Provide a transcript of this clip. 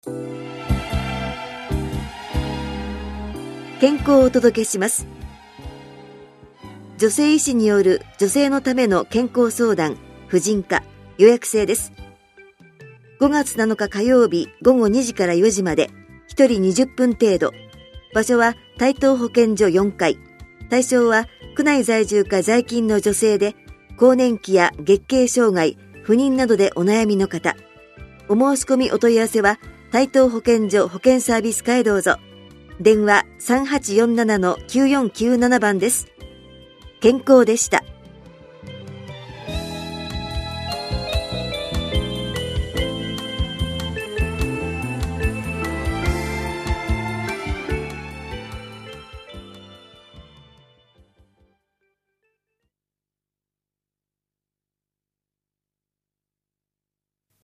健康をお届けします。女性医師による女性のための健康相談、婦人科、予約制です。5月7日火曜日午後2時から4時まで、1人20分程度。場所は台東保健所4階。対象は区内在住か在勤の女性で、更年期や月経障害、不妊などでお悩みの方。お申し込みお問い合わせは台東保健所保健サービス課へどうぞ。電話 3847-9497 番です。健康でした。